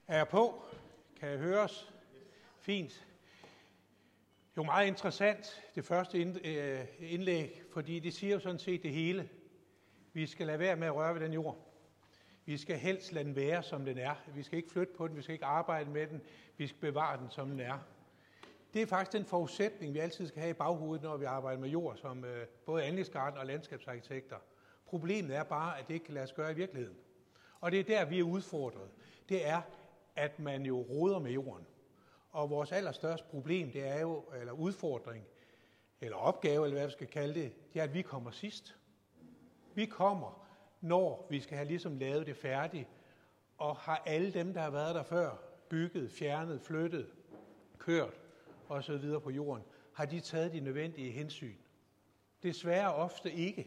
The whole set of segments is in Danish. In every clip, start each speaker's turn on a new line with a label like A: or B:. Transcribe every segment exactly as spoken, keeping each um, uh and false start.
A: Er jeg på? Kan jeg høres? Fint. Jo, meget interessant, det første indlæg, fordi det siger jo sådan set det hele. Vi skal lade være med at røre ved den jord. Vi skal helst lade den være, som den er. Vi skal ikke flytte på den, vi skal ikke arbejde med den, vi skal bevare den, som den er. Det er faktisk den forudsætning, vi altid skal have i baghovedet, når vi arbejder med jord, som øh, både anlægsgartnere og landskabsarkitekter. Problemet er bare, at det ikke kan lade sig gøre i virkeligheden. Og det er der, vi er udfordret. Det er, at man jo roder med jorden. Og vores allerstørste problem, det er jo, eller udfordring, eller opgave, eller hvad vi skal kalde det, det er, at vi kommer sidst. Vi kommer, når vi skal have ligesom lavet det færdigt, og har alle dem, der har været der før, bygget, fjernet, flyttet, kørt osv. på jorden, har de taget de nødvendige hensyn. Desværre ofte ikke.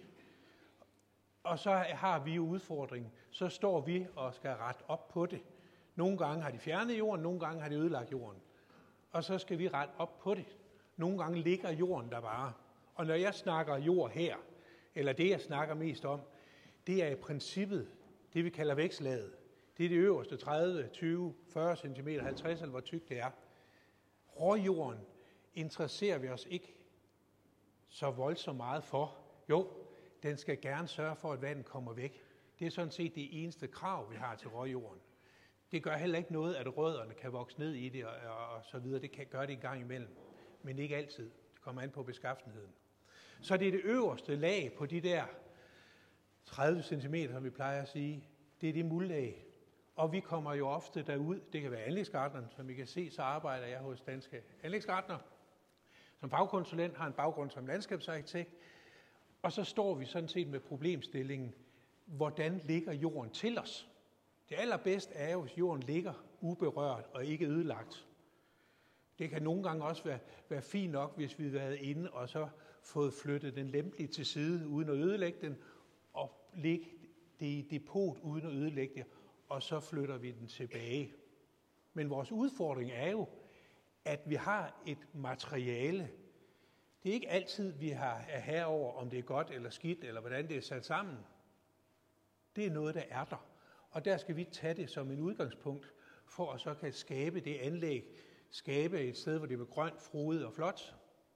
A: Og så har vi jo udfordringen. Så står vi og skal rette op på det. Nogle gange har de fjernet jorden, nogle gange har de ødelagt jorden. Og så skal vi rette op på det. Nogle gange ligger jorden der bare. Og når jeg snakker jord her, eller det jeg snakker mest om, det er i princippet det, vi kalder vækstlaget. Det er det øverste tredive, tyve, fyrre centimeter, halvtreds eller hvor tykt det er. Råjorden interesserer vi os ikke så voldsomt meget for. Jo, den skal gerne sørge for, at vandet kommer væk. Det er sådan set det eneste krav, vi har til råjorden. Det gør heller ikke noget, at rødderne kan vokse ned i det og, og, og så videre. Det kan gøre det en gang imellem, men ikke altid. Det kommer an på beskaffenheden. Så det er det øverste lag på de der tredive centimeter, som vi plejer at sige. Det er det muldlag. Og vi kommer jo ofte derud. Det kan være anlægsgartneren, som I kan se, så arbejder jeg hos Danske Anlægsgartnere. Som fagkonsulent har en baggrund som landskabsarkitekt. Og så står vi sådan set med problemstillingen, hvordan ligger jorden til os? Det allerbedste er jo, hvis jorden ligger uberørt og ikke ødelagt. Det kan nogle gange også være, være fint nok, hvis vi har været inde og så fået flyttet den lempeligt til side, uden at ødelægge den, og lægge det i depot, uden at ødelægge det, og så flytter vi den tilbage. Men vores udfordring er jo, at vi har et materiale. Det er ikke altid, vi har er herover, om det er godt eller skidt, eller hvordan det er sat sammen. Det er noget, der er der. Og der skal vi tage det som en udgangspunkt, for at så kan skabe det anlæg, skabe et sted, hvor det er grønt, frodigt og flot.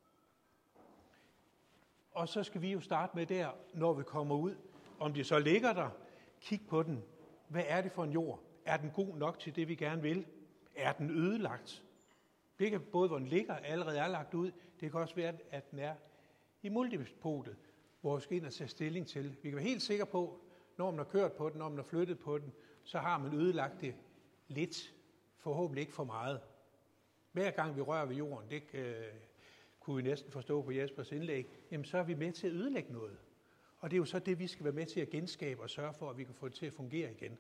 A: Og så skal vi jo starte med der, når vi kommer ud, om det så ligger der, kig på den. Hvad er det for en jord? Er den god nok til det, vi gerne vil? Er den ødelagt? Det kan både, hvor den ligger, allerede er lagt ud. Det kan også være, at den er i multipotet, hvor vi skal ind og tage stilling til. Vi kan være helt sikre på, når man har kørt på den, når man har flyttet på den, så har man ødelagt det lidt, forhåbentlig ikke for meget. Hver gang vi rører ved jorden, det øh, kunne vi næsten forstå på Jespers indlæg, jamen så er vi med til at ødelægge noget. Og det er jo så det, vi skal være med til at genskabe og sørge for, at vi kan få det til at fungere igen.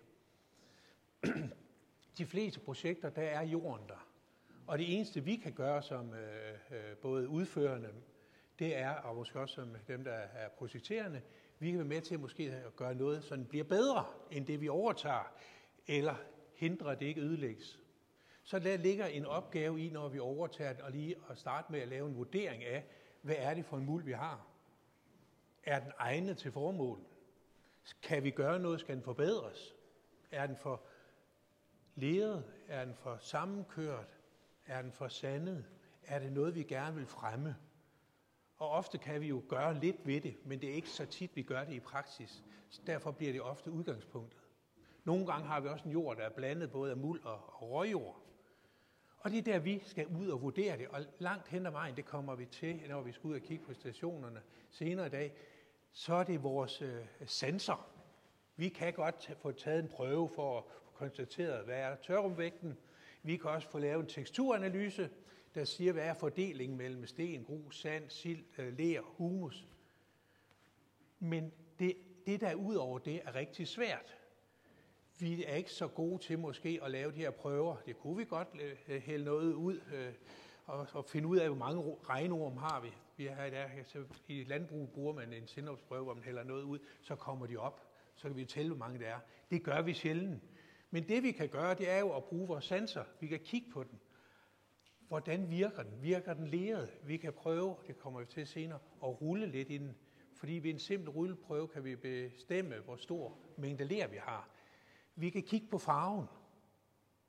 A: De fleste projekter, der er jorden der. Og det eneste, vi kan gøre som øh, øh, både udførende, det er, og måske også som dem, der er projekterende, vi kan være med til måske at gøre noget, så den bliver bedre, end det vi overtager, eller hindre, at det ikke ødelægges. Så der ligger en opgave i, når vi overtager den, og lige at starte med at lave en vurdering af, hvad er det for en muld, vi har? Er den egnet til formål? Kan vi gøre noget? Skal den forbedres? Er den for leret? Er den for sammenkørt? Er den for sandet? Er det noget, vi gerne vil fremme? Og ofte kan vi jo gøre lidt ved det, men det er ikke så tit, vi gør det i praksis. Så derfor bliver det ofte udgangspunktet. Nogle gange har vi også en jord, der er blandet både af muld og råjord. Og det er der, vi skal ud og vurdere det. Og langt hen ad vejen, det kommer vi til, når vi skal ud og kigge på stationerne senere i dag, så er det vores øh, sensor. Vi kan godt få taget en prøve for at få konstateret, hvad er tørrumvægten. Vi kan også få lavet en teksturanalyse, der siger, hvad er fordelingen mellem sten, grus, sand, silt, ler, humus. Men det, det, der er ud over det, er rigtig svært. Vi er ikke så gode til måske at lave de her prøver. Det kunne vi godt hælde noget ud og, og finde ud af, hvor mange regnorm har vi. Vi har der, i landbrug bruger man en sindopsprøve, hvor man hælder noget ud, så kommer de op. Så kan vi tælle, hvor mange det er. Det gør vi sjældent. Men det vi kan gøre, det er jo at bruge vores sensor. Vi kan kigge på den. Hvordan virker den? Virker den leret? Vi kan prøve, det kommer vi til senere, at rulle lidt i den. Fordi ved en simpel rulleprøve kan vi bestemme, hvor stor mængde ler vi har. Vi kan kigge på farven.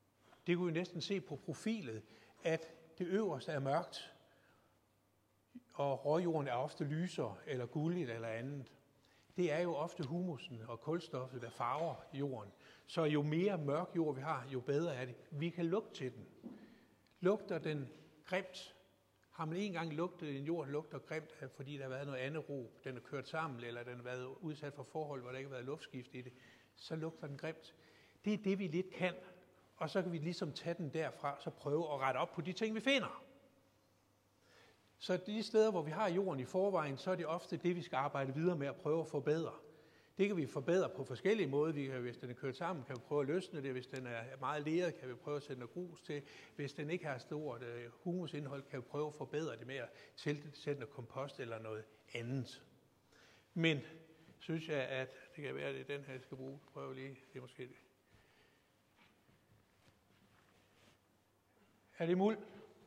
A: Det kunne vi næsten se på profilet, at det øverste er mørkt, og råjorden er ofte lysere eller gulligt eller andet. Det er jo ofte humusen og kulstoffet, der farver jorden. Så jo mere mørk jord vi har, jo bedre er det. Vi kan lugte til den. Lugter den grimt? Har man en gang lugtet en jord, lugter grimt, fordi der har været noget andet ro, den er kørt sammen, eller den har været udsat for forhold, hvor der ikke har været luftskift i det, så lugter den grimt. Det er det, vi lidt kan. Og så kan vi ligesom tage den derfra, så prøve at rette op på de ting, vi finder. Så de steder, hvor vi har jorden i forvejen, så er det ofte det, vi skal arbejde videre med at prøve at forbedre. Det kan vi forbedre på forskellige måder. Vi kan, hvis den er kørt sammen, kan vi prøve at løsne det. Hvis den er meget leret, kan vi prøve at sætte noget grus til. Hvis den ikke har stort uh, humusindhold, kan vi prøve at forbedre det med at tilsætte noget kompost eller noget andet. Men synes jeg, at det kan være, at det er den her, jeg skal bruge. Prøv lige. Det er måske det. Er det muld?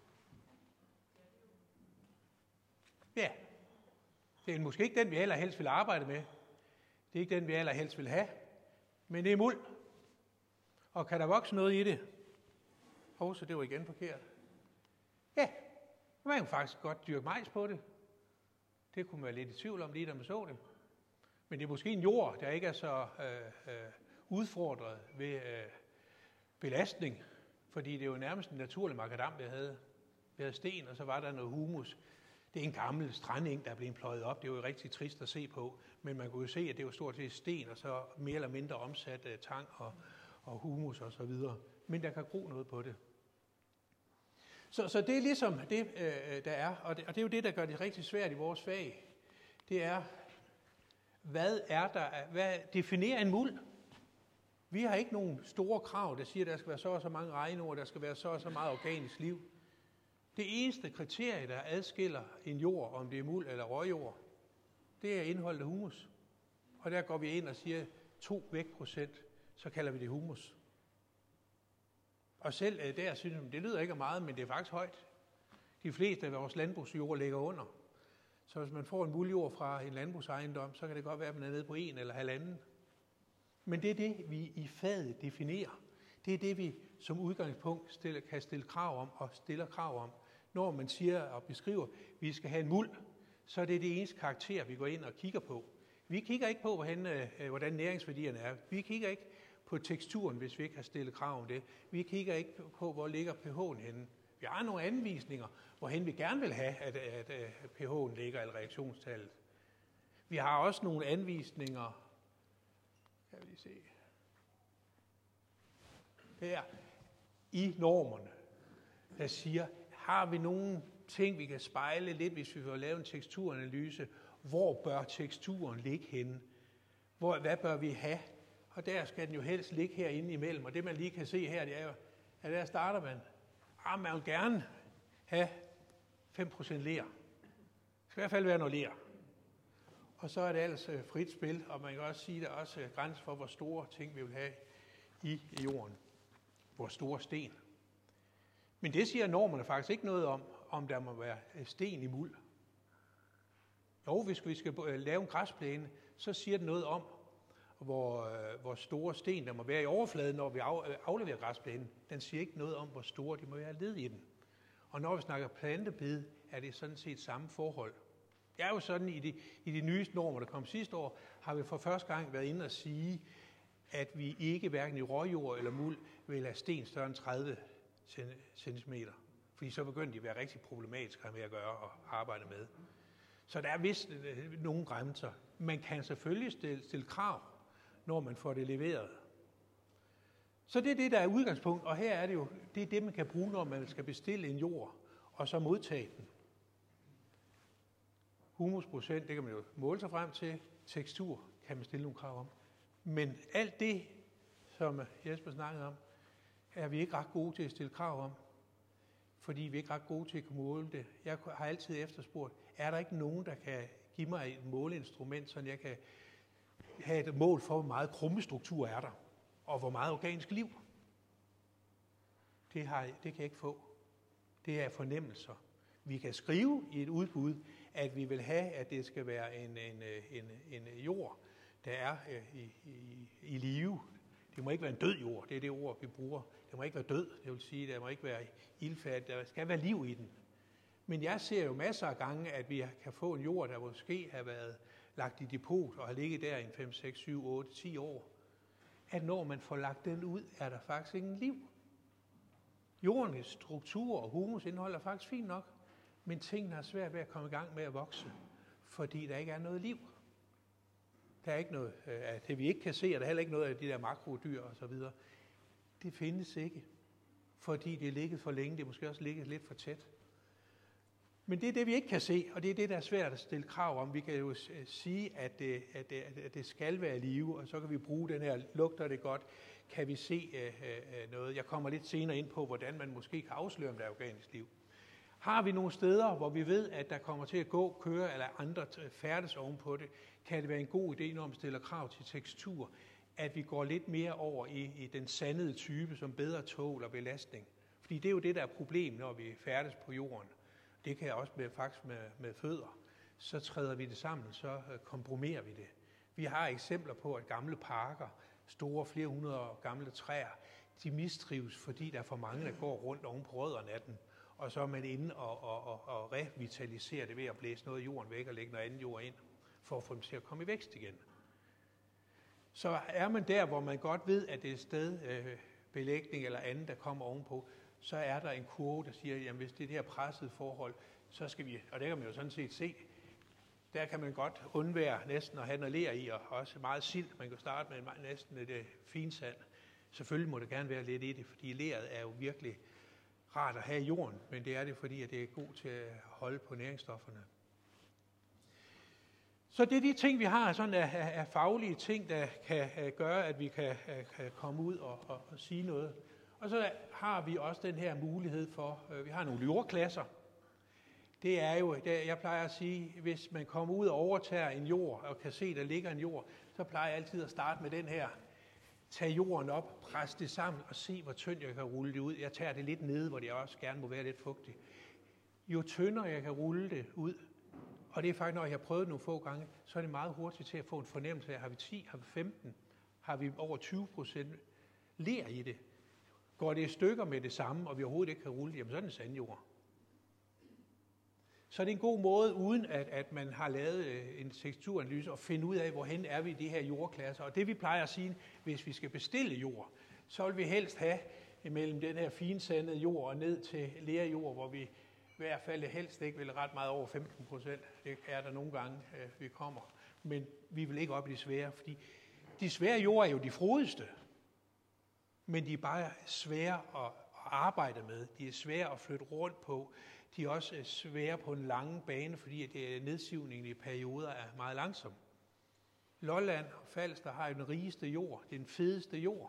A: Ja. Det er måske ikke den, vi allerhelst vil arbejde med. Det er ikke den, vi allerhelst vil have. Men det er muld. Og kan der vokse noget i det? Åh, så det var igen forkert. Ja, man kan faktisk godt dyrke majs på det. Det kunne man være lidt i tvivl om lige, da man så det. Men det er måske en jord, der ikke er så øh, øh, udfordret ved øh, belastning. Fordi det er jo nærmest en naturlig makadam, vi havde. Vi havde sten, og så var der noget humus. Det er en gammel strandeng, der er blevet pløjet op. Det er jo rigtig trist at se på. Men man kunne jo se, at det var stort set sten, og så mere eller mindre omsat uh, tang og, og humus og så videre. Men der kan gro noget på det. Så, så det er ligesom det, øh, der er. Og det, og det er jo det, der gør det rigtig svært i vores fag. Det er, hvad er der, hvad definerer en muld? Vi har ikke nogen store krav, der siger, at der skal være så og så mange regnord, der skal være så og så meget organisk liv. Det eneste kriterie, der adskiller en jord, om det er muld eller råjord, det er indholdet af humus. Og der går vi ind og siger to vægtprocent, så kalder vi det humus. Og selv der synes jeg, det lyder ikke meget, men det er faktisk højt. De fleste af vores landbrugsjord ligger under. Så hvis man får en muldjord fra en landbrugsejendom, så kan det godt være, at man er nede på en eller halvanden. Men det er det, vi i faget definerer. Det er det, vi som udgangspunkt stille, kan stille krav om og stiller krav om. Når man siger og beskriver, at vi skal have en muld, så er det det eneste karakter, vi går ind og kigger på. Vi kigger ikke på, hvordan, hvordan næringsværdierne er. Vi kigger ikke på teksturen, hvis vi ikke har stillet krav om det. Vi kigger ikke på, hvor ligger pH'en henne. Vi har nogle anvisninger, hvorhen vi gerne vil have, at, at, at pH'en ligger, eller reaktionstallet. Vi har også nogle anvisninger, kan vi lige se, her i normerne, der siger, har vi nogle ting, vi kan spejle lidt, hvis vi vil lave en teksturanalyse, hvor bør teksturen ligge henne? Hvor, hvad bør vi have? Og der skal den jo helst ligge herinde imellem, og det man lige kan se her, det er jo, at der starter man. Ah, man vil gerne have fem procent ler. Det skal i hvert fald være noget ler. Og så er det ellers frit spil, og man kan også sige, at der er også grænser for, hvor store ting vi vil have i jorden. Hvor store sten. Men det siger normerne faktisk ikke noget om, om der må være sten i muld. Jo, hvis vi skal lave en græsplæne, så siger det noget om, hvor, hvor store sten der må være i overfladen, når vi afleverer græsplænen. Den siger ikke noget om, hvor store de må være led i den. Og når vi snakker plantebed, er det sådan set samme forhold. Det er jo sådan, i de, i de nyeste normer, der kom sidste år, har vi for første gang været inde og sige, at vi ikke hverken i råjord eller muld vil have sten større end tredive centimeter. Fordi så begynder de at være rigtig problematiske at have med at gøre og arbejde med. Så der er vist nogle grænser. Man kan selvfølgelig stille, stille krav, når man får det leveret. Så det er det, der er udgangspunkt, og her er det jo, det er det, man kan bruge, når man skal bestille en jord, og så modtage den. Humusprocent, det kan man jo måle sig frem til. Tekstur kan man stille nogle krav om. Men alt det, som Jesper snakkede om, er vi ikke ret gode til at stille krav om. Fordi vi er ikke ret gode til at kunne måle det. Jeg har altid efterspurgt, er der ikke nogen, der kan give mig et måleinstrument, så jeg kan have et mål for, hvor meget krummestruktur er der, og hvor meget organisk liv. Det, har, det kan jeg ikke få. Det er fornemmelser. Vi kan skrive i et udbud, at vi vil have, at det skal være en, en, en, en jord, der er i, i, i live. Det må ikke være en død jord, det er det ord, vi bruger. Det må ikke være død, det vil sige, der må ikke være ildfattigt, der skal være liv i den. Men jeg ser jo masser af gange, at vi kan få en jord, der måske har været lagt i depot og har ligget der i fem, seks, syv, otte, ti år. At når man får lagt den ud, er der faktisk ingen liv. Jordens struktur og humusindhold er faktisk fint nok, men tingene er svært ved at komme i gang med at vokse, fordi der ikke er noget liv. Der er ikke noget af det, vi ikke kan se, og der er heller ikke noget af de der makrodyr og så videre. Det findes ikke, fordi det er ligget for længe, det er måske også ligget lidt for tæt. Men det er det, vi ikke kan se, og det er det, der er svært at stille krav om. Vi kan jo sige, at det, at det, at det skal være live, og så kan vi bruge den her, lugter det godt, kan vi se uh, noget. Jeg kommer lidt senere ind på, hvordan man måske kan afsløre, om der er organisk liv. Har vi nogle steder, hvor vi ved, at der kommer til at gå, køre eller andre færdes ovenpå det, kan det være en god idé, når man stiller krav til tekstur, at vi går lidt mere over i, i den sandede type, som bedre tåler belastning. Fordi det er jo det, der er problem, når vi færdes på jorden. Det kan jeg også med, faktisk med, med fødder. Så træder vi det sammen, så komprimerer vi det. Vi har eksempler på, at gamle parker, store flere hundrede år gamle træer, de mistrives, fordi der er for mange, der går rundt oven på rødderne af dem. Og så er man inde og, og, og, og revitaliserer det ved at blæse noget af jorden væk og lægge noget andet jord ind, for at få dem til at komme i vækst igen. Så er man der, hvor man godt ved, at det er et sted, øh, belægning eller andet, der kommer ovenpå, så er der en kurve, der siger, at hvis det er det her pressede forhold, så skal vi, og det kan man jo sådan set se, der kan man godt undvære næsten at have noget ler i, og også meget silt. Man kan starte med næsten et finsand. Selvfølgelig må det gerne være lidt i det, fordi leret er jo virkelig rart at have i jorden, men det er det, fordi at det er god til at holde på næringsstofferne. Så det er de ting, vi har, sådan af, af faglige ting, der kan gøre, at vi kan, kan komme ud og, og, og sige noget. Og så har vi også den her mulighed for, øh, vi har nogle jordklasser. Det er jo, det, jeg plejer at sige, hvis man kommer ud og overtager en jord, og kan se, der ligger en jord, så plejer jeg altid at starte med den her. Tag jorden op, pres det sammen, og se, hvor tyndt jeg kan rulle det ud. Jeg tager det lidt nede, hvor det også gerne må være lidt fugtigt. Jo tyndere jeg kan rulle det ud, og det er faktisk, når jeg har prøvet det nogle få gange, så er det meget hurtigt til at få en fornemmelse af, har vi ti, har vi femten, har vi over tyve procent ler i det. Går det i stykker med det samme, og vi overhovedet ikke kan rulle det, jamen så er det sandjord. Så det er en god måde, uden at, at man har lavet en teksturanalyse, og finde ud af, hvorhen er vi i de her jordklasser. Og det vi plejer at sige, hvis vi skal bestille jord, så vil vi helst have mellem den her finsandede jord og ned til lerjord, hvor vi i hvert fald helst ikke vil ret meget over femten procent. Det er der nogle gange, vi kommer. Men vi vil ikke op i de svære, fordi de svære jord er jo de frodigste. Men de er bare svære at arbejde med. De er svære at flytte rundt på. De er også svære på en lang bane, fordi det nedsivningen i perioder er meget langsom. Lolland og Falster har jo den rigeste jord, den fedeste jord.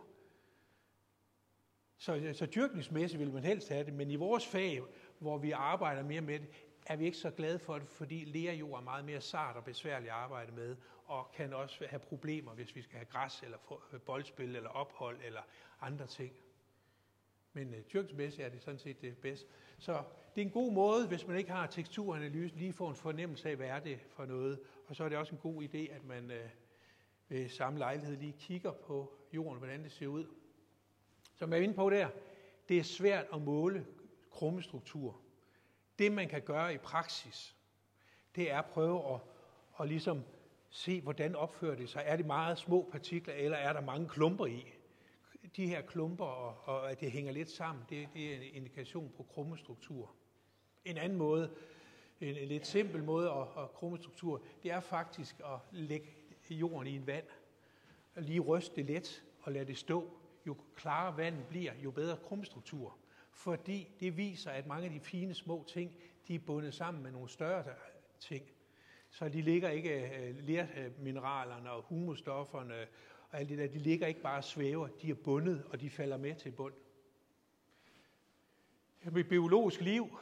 A: Så, så dyrkningsmæssigt vil man helst have det, men i vores fag, hvor vi arbejder mere med det, er vi ikke så glade for det, fordi lerjord er meget mere sart og besværligt at arbejde med, og kan også have problemer, hvis vi skal have græs, eller boldspil, eller ophold, eller andre ting. Men uh, dyrkningsmæssigt er det sådan set det bedste. Så det er en god måde, hvis man ikke har teksturanalyse, lige får en fornemmelse af, hvad er det for noget. Og så er det også en god idé, at man uh, ved samme lejlighed lige kigger på jorden, hvordan det ser ud. Som jeg er inde på der, det er svært at måle krummestruktur. Det, man kan gøre i praksis, det er at prøve at, at ligesom se, hvordan opfører det sig. Er det meget små partikler, eller er der mange klumper i? De her klumper, og, og at det hænger lidt sammen, det, det er en indikation på krummestruktur. En anden måde, en, en lidt simpel måde at, at krummestruktur, det er faktisk at lægge jorden i en vand, og lige ryste det let og lade det stå. Jo klarere vandet bliver, jo bedre krummestruktur. Fordi det viser, at mange af de fine små ting, de er bundet sammen med nogle større ting. Så de ligger ikke, lermineralerne og humusstofferne og alt det der, de ligger ikke bare og svæver, de er bundet, og de falder med til bund. Med biologisk liv,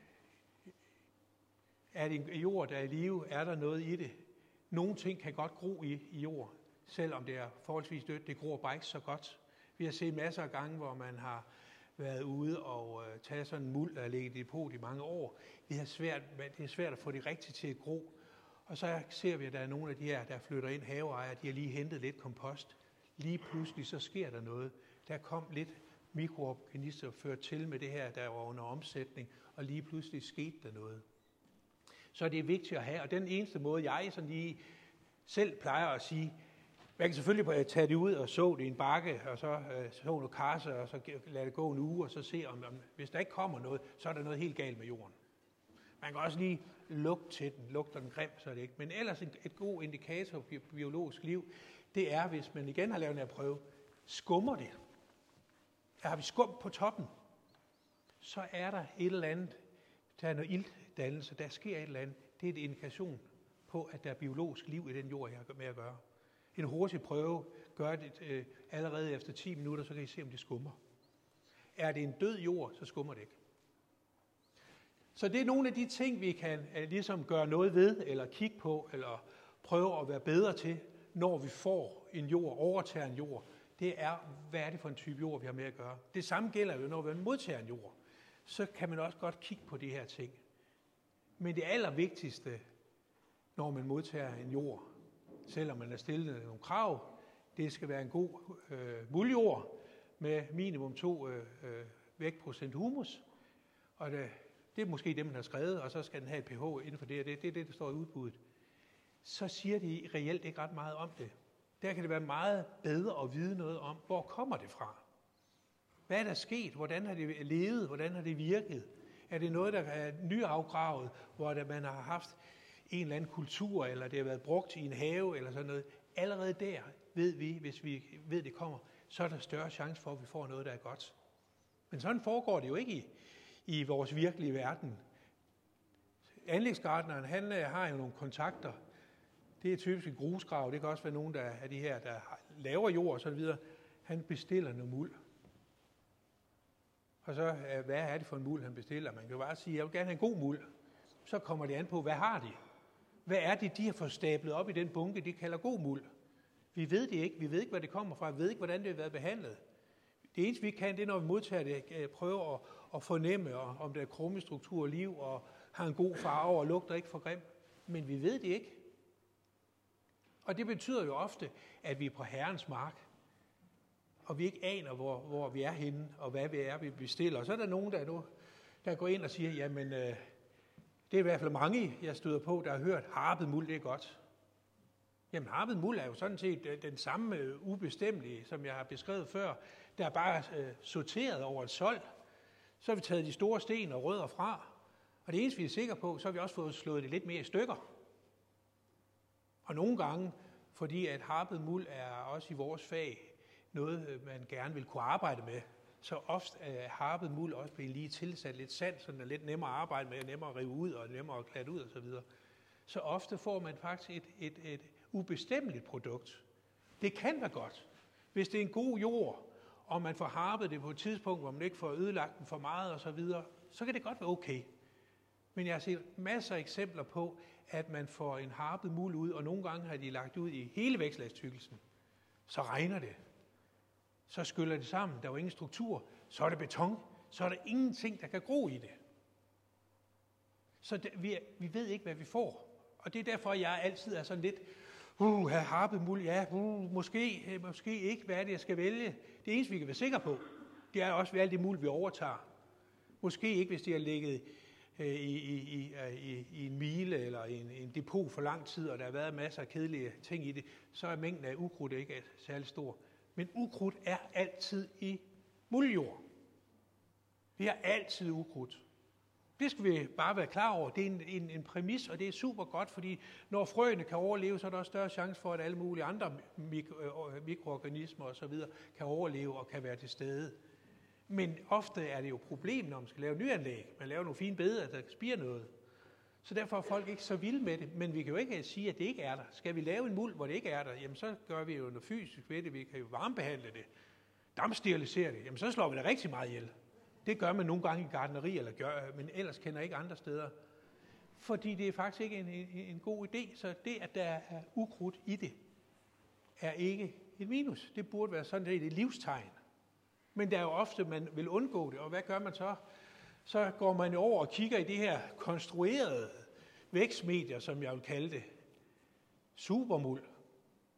A: er det en jord, der er i live, er der noget i det. Nogle ting kan godt gro i, i jord, selvom det er forholdsvis dødt, det gror bare ikke så godt. Vi har set masser af gange, hvor man har været ude og øh, tage sådan en muld, der har ligget i depot i mange år. Det er, svært, det er svært at få det rigtigt til at gro. Og så ser vi, at der er nogle af de her, der flytter ind haveejere, de har lige hentet lidt kompost, lige pludselig så sker der noget. Der kom lidt mikroorganismer ført til med det her, der var under omsætning, og lige pludselig skete der noget. Så det er vigtigt at have, og den eneste måde, jeg sådan lige selv plejer at sige, man kan selvfølgelig tage det ud og så det i en bakke, og så øh, så noget karse, og så lade det gå en uge, og så se, om, om hvis der ikke kommer noget, så er der noget helt galt med jorden. Man kan også lige lugte til den, lugter den grim, så er det ikke. Men ellers et, et god indikator på biologisk liv, det er, hvis man igen har lavet en her prøve, skummer det. Der har vi skum på toppen, så er der et eller andet, der er noget iltdannelse, der sker et eller andet. Det er en indikation på, at der er biologisk liv i den jord, jeg har med at gøre. En hurtig prøve gør det øh, allerede efter ti minutter, så kan I se, om det skummer. Er det en død jord, så skummer det ikke. Så det er nogle af de ting, vi kan øh, ligesom gøre noget ved, eller kigge på, eller prøve at være bedre til, når vi får en jord, overtager en jord. Det er, hvad er det for en type jord, vi har med at gøre. Det samme gælder jo, når vi modtager en jord. Så kan man også godt kigge på de her ting. Men det allervigtigste, når man modtager en jord, selvom man er stillet nogle krav, det skal være en god øh, muldjord med minimum to øh, vægtprocent humus. Og det, det er måske det, man har skrevet, og så skal den have et pH inden for det, og det, det er det, der står i udbuddet. Så siger de reelt ikke ret meget om det. Der kan det være meget bedre at vide noget om, hvor kommer det fra? Hvad er der sket? Hvordan har det levet? Hvordan har det virket? Er det noget, der er nyafgravet, hvor man har haft en eller anden kultur, eller det har været brugt i en have, eller sådan noget? Allerede der ved vi, hvis vi ved, det kommer, så er der større chance for, at vi får noget, der er godt. Men sådan foregår det jo ikke i, i vores virkelige verden. Anlægsgartneren, han har jo nogle kontakter. Det er typisk en grusgrav. Det kan også være nogen der af de her, der laver jord og så videre. Han bestiller noget muld. Og så, hvad er det for en muld, han bestiller? Man kan jo bare sige, jeg vil gerne have en god muld. Så kommer det an på, hvad har de? Hvad er det, de har fået stablet op i den bunke, de kalder god muld? Vi ved det ikke. Vi ved ikke, hvad det kommer fra. Vi ved ikke, hvordan det har været behandlet. Det eneste, vi kan, det er, når vi modtager det, prøve at, at fornemme, om der er krumme struktur og liv, og har en god farve og lugter ikke for grim. Men vi ved det ikke. Og det betyder jo ofte, at vi er på Herrens mark, og vi ikke aner, hvor, hvor vi er henne, og hvad vi er, vi bestiller. Og så er der nogen, der, nu, der går ind og siger, jamen, øh, det er i hvert fald mange, jeg støder på, der har hørt, harpet muld, det er godt. Jamen, harpet muld er jo sådan set den samme øh, ubestemmelige, som jeg har beskrevet før, der er bare øh, sorteret over et sold. Så har vi taget de store sten og rødder fra, og det eneste, vi er sikre på, så har vi også fået slået det lidt mere i stykker. Og nogle gange, fordi at harpet muld er også i vores fag noget, man gerne vil kunne arbejde med, så ofte er harpet muld også blevet lige tilsat lidt sand, så den er lidt nemmere at arbejde med, nemmere at rive ud og nemmere at klatte ud osv. Så, så ofte får man faktisk et, et, et ubestemmeligt produkt. Det kan være godt, hvis det er en god jord, og man får harpet det på et tidspunkt, hvor man ikke får ødelagt den for meget osv., så, videre, så kan det godt være okay. Men jeg har set masser af eksempler på, at man får en harpet muld ud, og nogle gange har de lagt ud i hele vækstlagstykkelsen. Så regner det. Så skyller det sammen. Der er jo ingen struktur. Så er det beton. Så er der ingenting, der kan gro i det. Så det, vi, vi ved ikke, hvad vi får. Og det er derfor, jeg altid er sådan lidt, uh, have harpet muld, ja, uh, måske, måske ikke, hvad er det, jeg skal vælge. Det eneste, vi kan være sikre på, det er også, hvad alt det muld, vi overtager. Måske ikke, hvis det har ligget I, i, i, i, i en mile eller i en, en depot for lang tid, og der har været masser af kedelige ting i det, så er mængden af ukrudt ikke særlig stor. Men ukrudt er altid i muldjord. Vi har altid ukrudt. Det skal vi bare være klar over. Det er en, en, en præmis, og det er super godt, fordi når frøene kan overleve, så er der også større chance for, at alle mulige andre mikro, mikroorganismer osv. kan overleve og kan være til stede. Men ofte er det jo et problem, når man skal lave nyanlæg. Man laver nogle fine beder, der spirer noget. Så derfor er folk ikke så vilde med det. Men vi kan jo ikke sige, at det ikke er der. Skal vi lave en muld, hvor det ikke er der, jamen så gør vi jo noget fysisk ved det. Vi kan jo varmebehandle det. Dampsterilisere det. Jamen så slår vi det rigtig meget ihjel. Det gør man nogle gange i gartneri, eller gør, men ellers kender jeg ikke andre steder. Fordi det er faktisk ikke en, en, en god idé. Så det, at der er ukrudt i det, er ikke et minus. Det burde være sådan, det er et livstegn. Men der er jo ofte, man vil undgå det, og hvad gør man så? Så går man over og kigger i de her konstruerede vækstmedier, som jeg vil kalde det. Supermuld.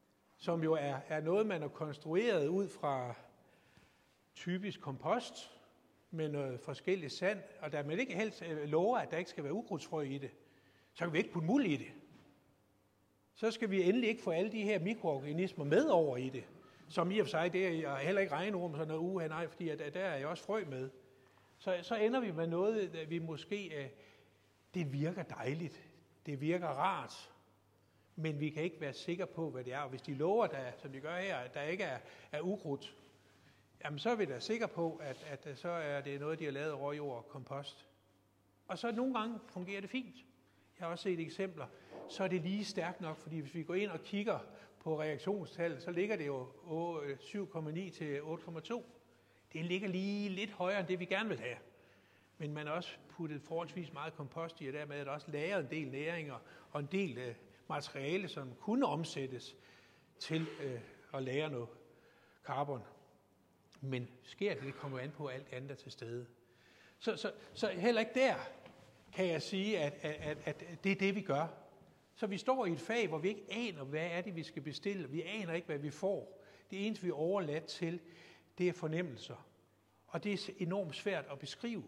A: som jo er, er noget, man har konstrueret ud fra typisk kompost med noget forskelligt sand, og da man ikke helst lover, at der ikke skal være ukrudtsfrø i det, så kan vi ikke putte muld i det. Så skal vi endelig ikke få alle de her mikroorganismer med over i det, som i og for sig, det er jeg heller ikke regnorm sådan noget uha, nej, fordi at, der er jeg også frø med. Så, så ender vi med noget, at vi måske, det virker dejligt, det virker rart, men vi kan ikke være sikre på, hvad det er. Og hvis de lover, der, som de gør her, at der ikke er, er ukrudt, jamen så er vi da sikre på, at, at så er det noget, de har lavet råjord og kompost. Og så nogle gange fungerer det fint. Jeg har også set eksempler. Så er det lige stærkt nok, fordi hvis vi går ind og kigger på reaktionstallet, så ligger det jo syv komma ni til otte komma to. Det ligger lige lidt højere end det, vi gerne vil have. Men man har også puttet forholdsvis meget kompost i, og dermed er der også lagret en del næringer og en del øh, materiale, som kunne omsættes til øh, at lagre noget carbon. Men sker det, det kommer an på alt andet til stede. Så, så, så heller ikke der kan jeg sige, at, at, at, at det er det, vi gør. Så vi står i et fag, hvor vi ikke aner, hvad er det, vi skal bestille. Vi aner ikke, hvad vi får. Det eneste, vi er overladt til, det er fornemmelser. Og det er enormt svært at beskrive.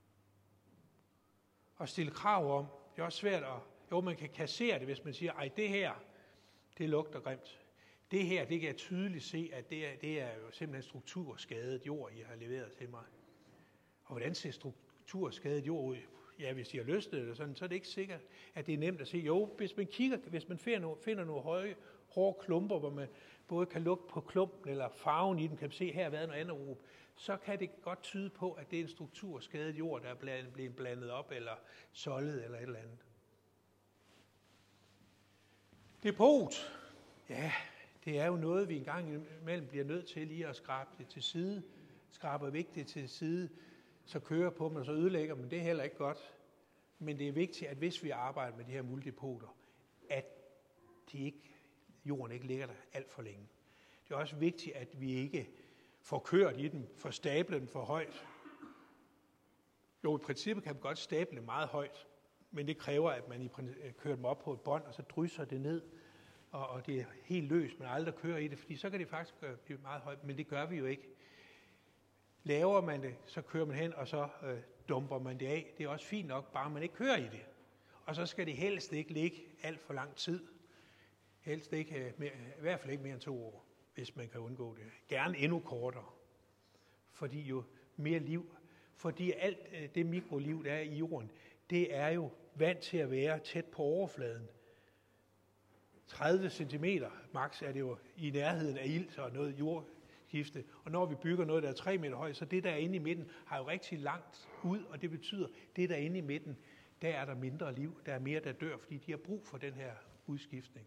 A: Og stille krav om. Det er også svært at... Jo, man kan kassere det, hvis man siger, ej, det her, det lugter grimt. Det her, det kan jeg tydeligt se, at det er, det er jo simpelthen strukturskadet jord, I har leveret til mig. Og hvordan ser strukturskadet jord ud? Ja, hvis I har lyst til det, sådan, så er det ikke sikkert, at det er nemt at se. Jo, hvis man kigger, hvis man finder nogle, finder nogle høje, hårde klumper, hvor man både kan lugte på klumpen eller farven i den, kan man se, her har været noget anaerob, så kan det godt tyde på, at det er en strukturskadet jord, der er blevet blandet op, eller soldet, eller et eller andet. Depot. Ja, det er jo noget, vi engang imellem bliver nødt til lige at skrabe det til side. Skraber vigtigt til side, så kører på dem, og så ødelægger dem. Det er heller ikke godt. Men det er vigtigt, at hvis vi arbejder med de her muldepoter, at de ikke, jorden ikke ligger der alt for længe. Det er også vigtigt, at vi ikke får kørt i dem, får stablet dem for højt. Jo, i princippet kan man godt stable meget højt, men det kræver, at man kører dem op på et bånd, og så drysser det ned, og, og det er helt løst, man aldrig kører i det, fordi så kan det faktisk blive meget højt, men det gør vi jo ikke. Laver man det, så kører man hen, og så øh, dumper man det af. Det er også fint nok, bare man ikke kører i det. Og så skal det helst ikke ligge alt for lang tid. Helst ikke, øh, mere, i hvert fald ikke mere end to år, hvis man kan undgå det. Gerne endnu kortere, fordi jo mere liv, fordi alt øh, det mikroliv, der er i jorden, det er jo vant til at være tæt på overfladen. tredive centimeter maks er det jo i nærheden af ilt og noget jordskifte. Og når vi bygger noget, der er tre meter højt, så det, der er inde i midten, har jo rigtig langt ud, og det betyder, det, der er inde i midten, der er der mindre liv, der er mere, der dør, fordi de har brug for den her udskiftning.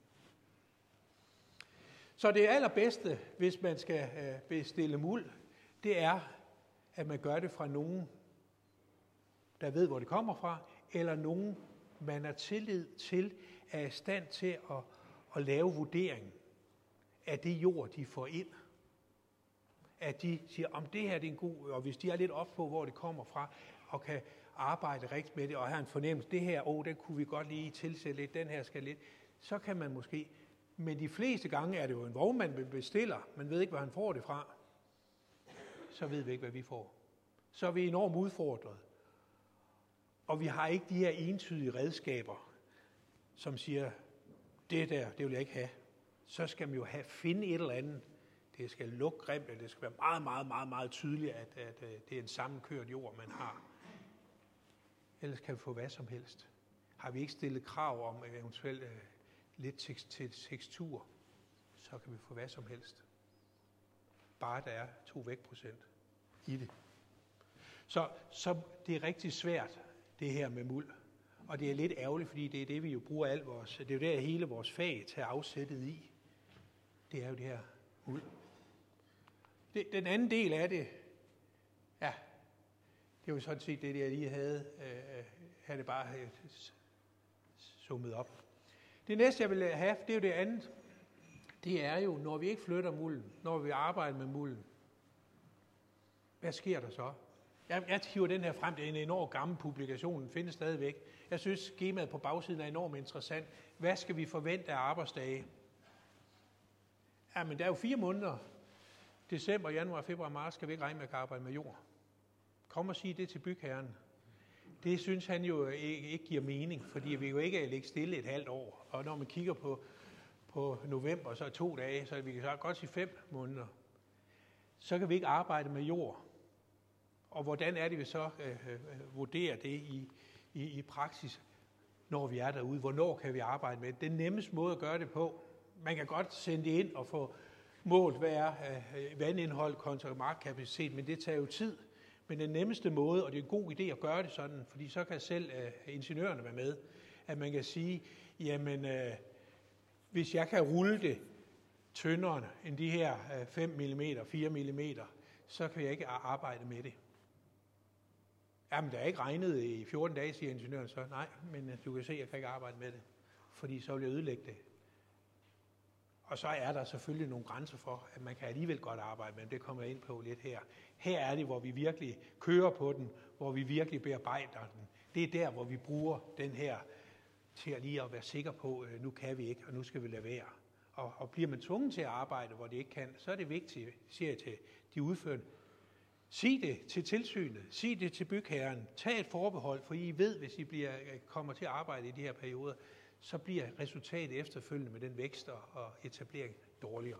A: Så det allerbedste, hvis man skal bestille muld, det er, at man gør det fra nogen, der ved, hvor det kommer fra, eller nogen, man har tillid til, er i stand til at, at lave vurdering af det jord, de får ind. At de siger, om det her det er en god, og hvis de er lidt op på, hvor det kommer fra, og kan arbejde rigtigt med det, og have en fornemmelse, det her, åh, den kunne vi godt lige tilsætte lidt, den her skal lidt, så kan man måske, men de fleste gange er det jo en vognmand, man bestiller, man ved ikke, hvor han får det fra, så ved vi ikke, hvad vi får. Så er vi enormt udfordret. Og vi har ikke de her entydige redskaber, som siger, det der, det vil jeg ikke have. Så skal man jo have, finde et eller andet. Det skal lugte grimt, det skal være meget, meget, meget, meget tydeligt, at, at, at det er en sammenkørt jord, man har. Ellers kan vi få hvad som helst. Har vi ikke stillet krav om eventuelt uh, lidt til tekstur, så kan vi få hvad som helst. Bare der er to vægtprocent i det. Så, så det er rigtig svært, det her med muld. Og det er lidt ærgerligt, fordi det er det, vi jo bruger alt vores, det er jo der hele vores fag til afsættet i. Det er jo det her muld. Det, den anden del af det, ja, det var sådan set det, jeg lige havde, øh, havde det bare øh, summet op. Det næste, jeg vil have, det er jo det andet. Det er jo, når vi ikke flytter mulden, når vi arbejder med mulden, hvad sker der så? Jeg, jeg hiver den her frem, det er en enormt gammel publikation, den findes stadigvæk. Jeg synes, skemaet på bagsiden er enormt interessant. Hvad skal vi forvente af arbejdsdage? Ja, men der er jo fire måneder. December, januar, februar, marts skal vi ikke regne med at arbejde med jord. Kom og sige det til bygherren. Det synes han jo ikke, ikke giver mening, fordi vi jo ikke ligge stille et halvt år. Og når man kigger på, på november, så er to dage, så vi kan så godt sige fem måneder. Så kan vi ikke arbejde med jord. Og hvordan er det, vi så øh, øh, vurderer det i, i, i praksis, når vi er derude? Hvornår kan vi arbejde med det? Den nemmeste måde at gøre det på, man kan godt sende det ind og få målt, hvad er øh, vandindhold kontra markkapacitet, men det tager jo tid. Men den nemmeste måde, og det er en god idé at gøre det sådan, fordi så kan selv øh, ingeniørerne være med, at man kan sige, jamen, øh, hvis jeg kan rulle det tyndere end de her øh, fem millimeter, fire millimeter, så kan jeg ikke arbejde med det. Jamen, der er ikke regnet i fjorten dage, siger ingeniøren så. Nej, men du kan se, at jeg kan ikke arbejde med det, fordi så vil jeg ødelægge det. Og så er der selvfølgelig nogle grænser for, at man kan alligevel godt arbejde med dem. Det kommer jeg ind på lidt her. Her er det, hvor vi virkelig kører på den, hvor vi virkelig bearbejder den. Det er der, hvor vi bruger den her til at lige at være sikker på, at nu kan vi ikke, og nu skal vi lade være. Og, og bliver man tvunget til at arbejde, hvor det ikke kan, så er det vigtigt, siger jeg til de udførende, sig det til tilsynet, sig det til bygherren, tag et forbehold, for I ved, hvis I bliver, kommer til at arbejde i de her perioder, så bliver resultatet efterfølgende med den vækst og etablering dårligere.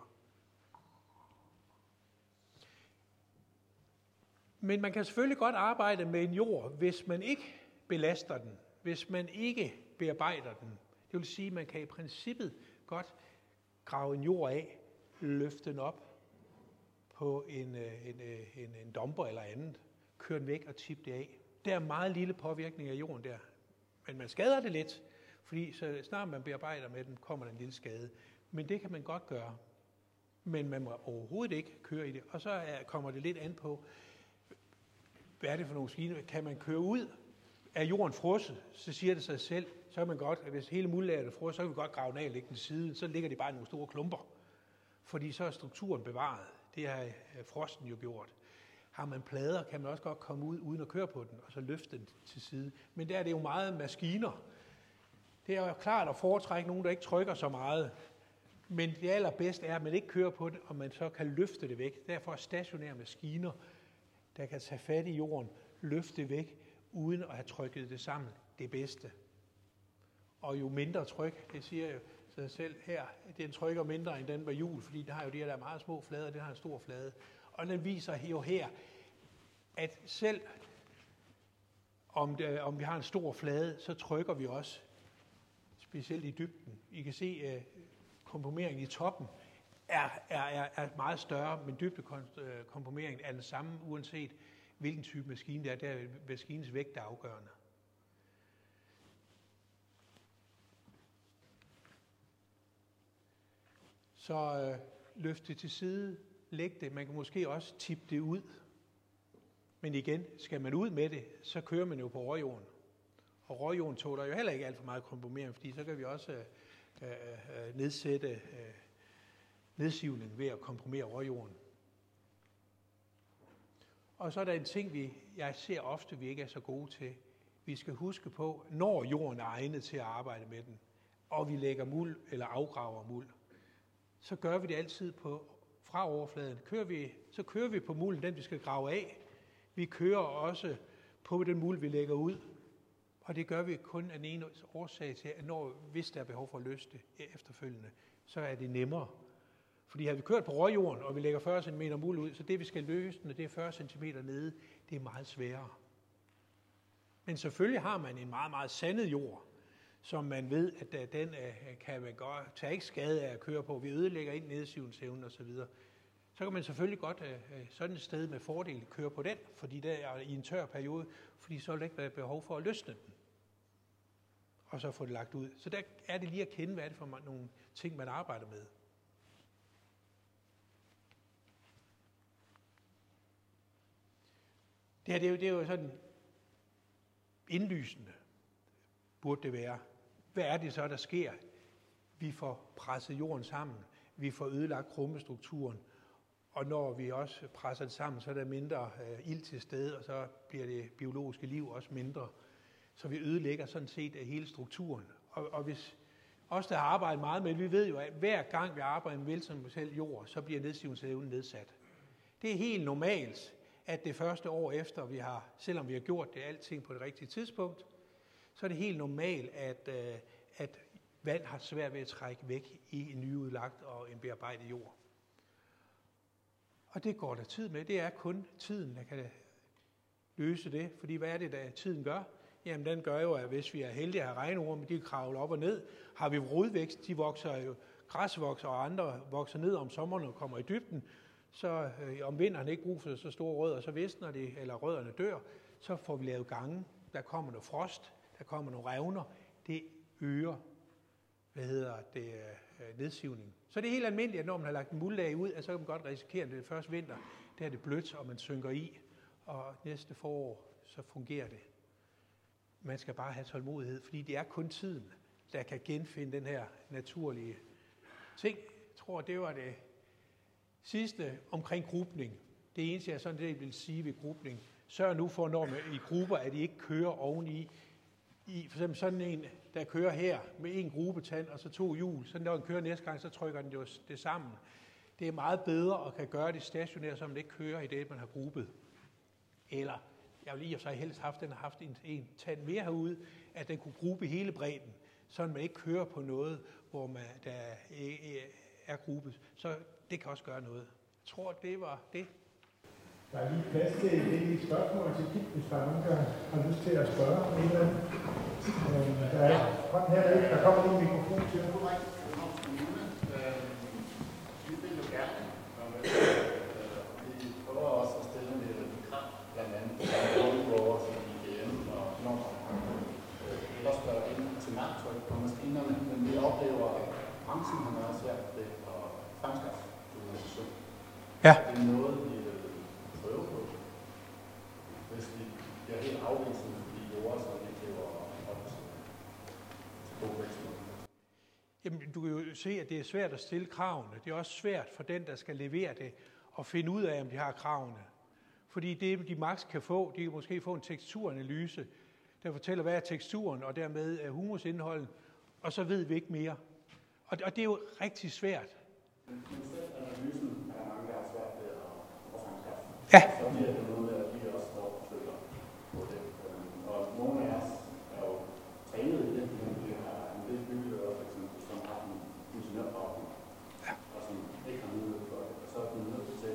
A: Men man kan selvfølgelig godt arbejde med en jord, hvis man ikke belaster den, hvis man ikke bearbejder den. Det vil sige, at man kan i princippet godt grave en jord af, løfte den op på en, en, en, en dumper eller andet, køre den væk og tippe det af. Der er meget lille påvirkning af jorden der, men man skader det lidt, fordi så snart man bearbejder med den, kommer der en lille skade. Men det kan man godt gøre. Men man må overhovedet ikke køre i det. Og så er, kommer det lidt an på, hvad er det for nogle skiner? Kan man køre ud af jorden frosset, så siger det sig selv, så kan man godt, hvis hele muldlageret er frosset, så kan vi godt grave den af og lægge den side. Så ligger det bare i nogle store klumper. Fordi så er strukturen bevaret. Det har frosten jo gjort. Har man plader, kan man også godt komme ud uden at køre på den, og så løfte den til side. Men der er det jo meget maskiner. Det er jo klart at foretrække nogen, der ikke trykker så meget. Men det allerbedste er, at man ikke kører på det, og man så kan løfte det væk. Derfor er stationære maskiner, der kan tage fat i jorden, løfte det væk, uden at have trykket det sammen, det bedste. Og jo mindre tryk, det siger jeg sig selv her, den trykker mindre end den var hjul, fordi den har jo de her der meget små flader, den har en stor flade. Og den viser jo her, at selv om, det, om vi har en stor flade, så trykker vi også, specielt i dybden. I kan se, at komprimeringen i toppen er, er, er, er meget større, men dybdekomprimeringen er den samme, uanset hvilken type maskine det er. Der er maskinens vægt, der er afgørende. Så øh, løft det til side, læg det. Man kan måske også tippe det ud. Men igen, skal man ud med det, så kører man jo på råjorden. Og råjorden tåler jo heller ikke alt for meget komprimering, fordi så kan vi også øh, øh, nedsætte øh, nedsivning ved at komprimere råjorden. Og så er der en ting, vi, jeg ser ofte, vi ikke er så gode til. Vi skal huske på, når jorden er egnet til at arbejde med den, og vi lægger muld eller afgraver muld, så gør vi det altid på fra overfladen. Kører vi, så kører vi på mulden, den vi skal grave af. Vi kører også på den muld, vi lægger ud. Og det gør vi kun af den ene årsag til, at når, hvis der er behov for at løse det efterfølgende, så er det nemmere. Fordi har vi kørt på råjorden, og vi lægger fyrre centimeter muld ud, så det vi skal løse, når det er fyrre centimeter nede, det er meget sværere. Men selvfølgelig har man en meget, meget sandet jord, som man ved, at den kan man godt tage ikke skade af at køre på. Vi ødelægger ikke nedsivningsevnen og så videre. Så kan man selvfølgelig godt sådan et sted med fordel køre på den, fordi der er i en tør periode, fordi så vil der ikke være behov for at løsne den. Og så få det lagt ud. Så der er det lige at kende, hvad er det for nogle ting, man arbejder med. Det her, det er jo, det er jo sådan indlysende, burde det være. Hvad er det så, der sker? Vi får presset jorden sammen, vi får ødelagt krummestrukturen, og når vi også presser det sammen, så er der mindre øh, ilt til stede, og så bliver det biologiske liv også mindre. Så vi ødelægger sådan set hele strukturen. Og, og hvis Os, der har arbejdet meget med, vi ved jo, at hver gang vi arbejder med velsammensatte jord, så bliver nedsivningsevnen nedsat. Det er helt normalt, at det første år efter, vi har, selvom vi har gjort det alting på det rigtige tidspunkt, så er det helt normalt, at, at vand har svært ved at trække væk i en nyudlagt og en bearbejdet jord. Og det går der tid med. Det er kun tiden, der kan løse det. Fordi hvad er det, der tiden gør? Jamen den gør jo, at hvis vi er heldige at have regnorme, de kravler op og ned. Har vi rodvækst, de vokser jo, græsvokser og andre vokser ned om sommeren og kommer i dybden. Så øh, om vinteren ikke brug for så store rødder, så visner de, eller rødderne dør. Så får vi lavet gange. Der kommer noget frost, der kommer nogle revner. Det øger, hvad hedder det, øh, nedsivning. Så det er helt almindeligt, at når man har lagt en muldlag ud, så kan man godt risikere, at det første vinter, der er det blødt, og man synker i. Og næste forår, så fungerer det. Man skal bare have tålmodighed, fordi det er kun tiden, der kan genfinde den her naturlige ting. Jeg tror, det var det sidste omkring grupning. Det eneste, jeg sådan det vil sige ved grupning, sørg nu for, når man i grupper, at I ikke kører oveni. I, for eksempel sådan en, der kører her med en gruppetand og så to hjul. Så når den kører næste gang, så trykker den jo det sammen. Det er meget bedre at kan gøre det stationært, så man ikke kører i det, man har gruppet. Eller, jeg vil lige og så helst haft, den har haft en, en tand mere herude, at den kunne gruppe hele bredden, så man ikke kører på noget, hvor man, der er gruppet. Så det kan også gøre noget. Jeg tror, det var det.
B: Der er lige plads til et spørgsmål til dit, hvis der er nogen, der har lyst til at spørge om et eller andet. Der er hånden her, der kommer lige en mikrofon til.
C: Vi vil jo gerne være med. Vi prøver også at stille lidt krav, blandt andet over til I G M og normer. Eller spørge ind til magtryk på maskinerne, men vi oplever, at branchen har meget svært ved at fremskaffe dokumentation.
A: Ja.
C: Det er noget, vi vil prøve på, hvis vi bliver helt afvisende, fordi jorder, så vi lever op til god vækstmål.
A: Jamen, du kan jo se, at det er svært at stille kravene. Det er også svært for den, der skal levere det, at finde ud af, om de har kravene. Fordi det, de maks kan få, de kan måske få en teksturanalyse, der fortæller, hvad er teksturen, og dermed er humusindholdet, og så ved vi ikke mere. Og, og det er jo rigtig svært.
C: Men selv analysen er mange, der har svært ved at fremskaffe.
A: Ja.
C: Så bliver det noget med, at vi også står og følger på det. Og nogle af os er jo trænet i det, men vi har en del byggelører, for eksempel, som har en ingeniørbaggrund, ja, og som ikke har mulighed for det. Og så er vi nødt til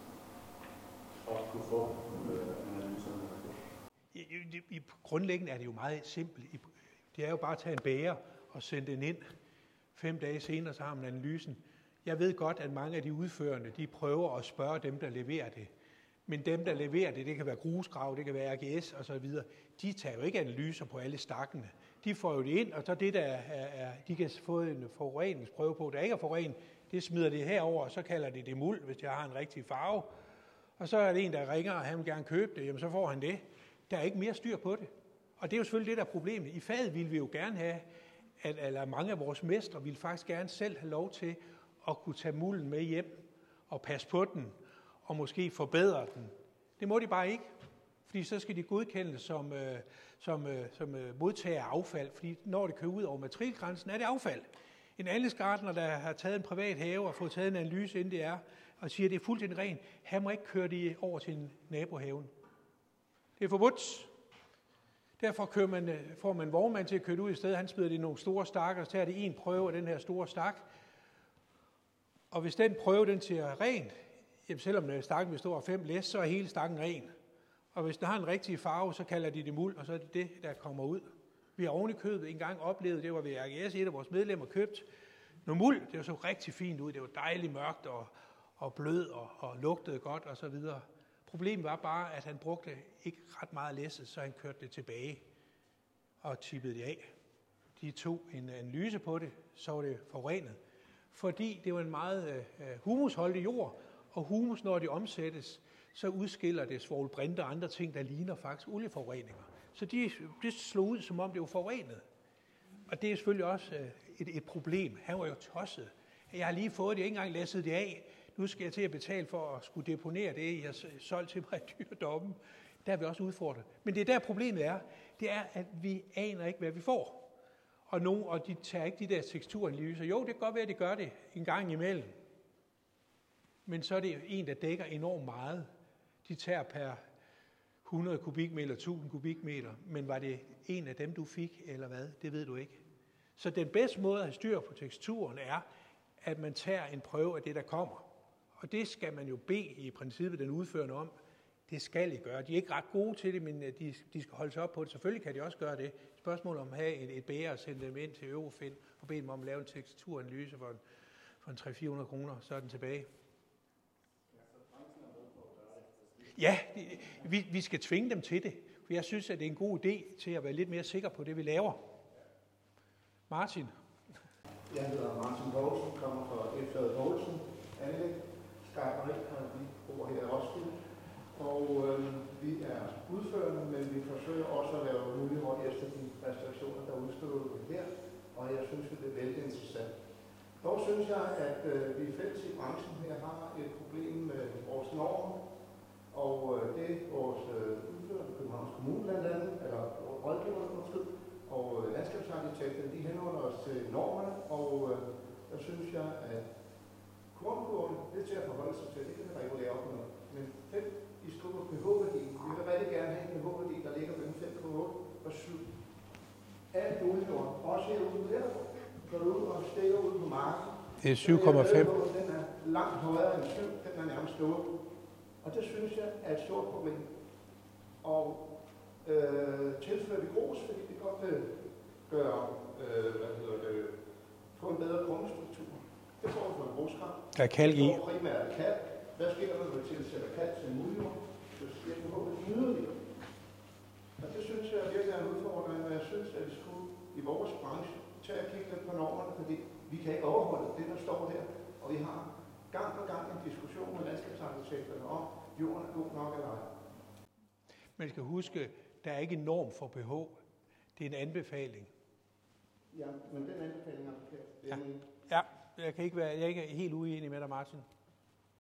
C: at kunne få analyserne.
A: I, i, I grundlæggende er det jo meget simpelt. Det er jo bare at tage en bager og sende den ind. Fem dage senere, så har man analysen. Jeg ved godt, at mange af de udførende, de prøver at spørge dem, der leverer det. Men dem, der leverer det, det kan være grusgrav, det kan være R G S osv., de tager jo ikke analyser på alle stakkene. De får jo det ind, og så det, der er, er de kan få en forureningsprøve på, der ikke er forurenet, det smider det herover, og så kalder det det muld, hvis jeg har en rigtig farve. Og så er det en, der ringer, og han vil gerne købe det, jamen så får han det. Der er ikke mere styr på det. Og det er jo selvfølgelig det, der er problemet. I faget ville vi jo gerne have, at eller mange af vores mestre ville faktisk gerne selv have lov til at kunne tage mulden med hjem og passe på den, og måske forbedre den. Det må de bare ikke, fordi så skal de godkendes som, øh, som, øh, som øh, modtager affald, fordi når det kører ud over matrikelgrænsen, er det affald. En anlægsgartner, der har taget en privat have og fået taget en analyse, inden det er, og siger, at det er fuldstændig rent, han må ikke køre det over til en nabohaven. Det er forbudt. Derfor kører man, får man en vognmand til at køre ud i stedet. Han smider det i nogle store stakker, så tager det en prøve af den her store stak. Og hvis den prøve, den ser rent, jamen selvom stakken består af fem læs, så er hele stakken ren. Og hvis den har en rigtig farve, så kalder de det muld, og så er det det, der kommer ud. Vi har oven i købet engang oplevet, det var ved R G S, et af vores medlemmer købt noget muld. Det så rigtig fint ud, det var dejligt mørkt og, og blød og, og lugtede godt og så videre. Problemet var bare, at han brugte ikke ret meget læsset, så han kørte det tilbage og tippede det af. De tog en analyse på det, så var det forurenet. Fordi det var en meget øh, humusholdig jord, og humus, når det omsættes, så udskiller det svovlbrinte og andre ting, der ligner faktisk olieforureninger. Så de, det slog ud, som om det var forurenet. Og det er selvfølgelig også øh, et, et problem. Han var jo tosset. Jeg har lige fået det, jeg ikke engang læsset det af. Nu skal jeg til at betale for at skulle deponere det, jeg har solgt til mig i dyredommen. Der er vi også udfordret. Men det er der problemet er, det er, at vi aner ikke, hvad vi får. og, nogen, og de tager ikke de der teksturanalyser. Jo, det kan godt være, at de gør det en gang imellem. Men så er det en, der dækker enormt meget. De tager per hundrede kubikmeter, tusind kubikmeter. Men var det en af dem, du fik, eller hvad? Det ved du ikke. Så den bedste måde at have styr på teksturen er, at man tager en prøve af det, der kommer. Og det skal man jo bede i princippet den udførende om. Det skal I gøre. De er ikke ret gode til det, men de, de skal holde sig op på det. Selvfølgelig kan de også gøre det. Spørgsmålet om at have et, et bære og sende dem ind til Eurofin og bede dem om at lave en teksturanalyse for en, for en tre til fire hundrede kroner, så er den tilbage. Ja, vi, vi skal tvinge dem til det. For jeg synes, at det er en god idé til at være lidt mere sikker på det, vi laver. Martin.
D: Jeg hedder Martin Poulsen, kommer fra F J Poulsen, anlæg, skaberi, og vi bor her i Roskilde. Og øh, vi er udførende, men vi forsøger også at lave muligheder efter de restriktioner, der er udstået her. Og jeg synes, det er vældig interessant. Dog synes jeg, at øh, vi fælles i branchen her har et problem med vores normer. Og øh, det er vores øh, udførende, Københavns Kommune blandt andet, eller rådgiverne måske, og øh, landskabsarkitekterne, de henholder os til normerne. Og øh, der synes jeg, at kornkurven, det er til at forholde sig til, det kan man regulere op med. Men fem, de skriver pH-værdien. Vi vil rigtig gerne have en pH-værdi, der ligger mellem fem komma otte og syv. Alt udjorden, også herude her, går ud og stikker ud på marken.
A: Det er syv komma fem.
D: Den er langt højere end syv, den er nærmest otte. Og det synes jeg er et stort problem. Og øh, tilføjer vi grus, fordi det godt vil gøre, øh, hvad hedder det, få en bedre grundstruktur. Det får vi for en gruskram.
A: Der er kalk i.
D: Det får primært kalk. Hvad sker der, når vi tilsætter kalk til muljord? Så sker det på yderligere. Og det synes jeg virkelig er en udfordring, og jeg synes, at vi skulle i vores branche tage at kigge lidt på normerne, fordi vi kan ikke overholde det, der står her. Og vi har gang på gang en diskussion med landskabsarkitekterne om, jorden er god nok eller ej.
A: Man skal huske, der er ikke en norm for pH. Det er en anbefaling.
D: Ja, men den anbefaling er forkert.
A: Ja. Ja, jeg kan ikke være, jeg er ikke helt uenig med dig, Martin.